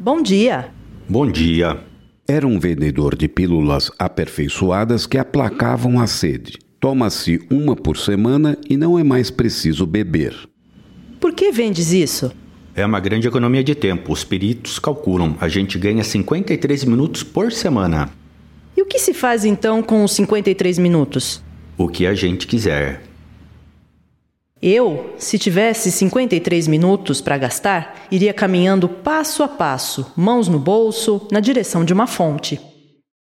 Bom dia. Bom dia. Era um vendedor de pílulas aperfeiçoadas que aplacavam a sede. Toma-se uma por semana e não é mais preciso beber. Por que vendes isso? É uma grande economia de tempo. Os peritos calculam. A gente ganha 53 minutos por semana. E o que se faz então com os 53 minutos? O que a gente quiser. Eu, se tivesse 53 minutos para gastar, iria caminhando passo a passo, mãos no bolso, na direção de uma fonte.